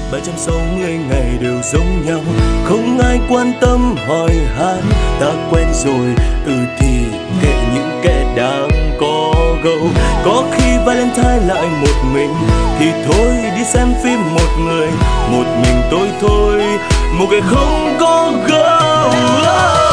360 ngày đều giống nhau, không ai quan tâm hỏi han. Ta quen rồi, thì kệ những kẻ đang có gấu. Có khi Valentine lại một mình, thì thôi đi xem phim một người, một mình tôi thôi, một ngày không có gấu.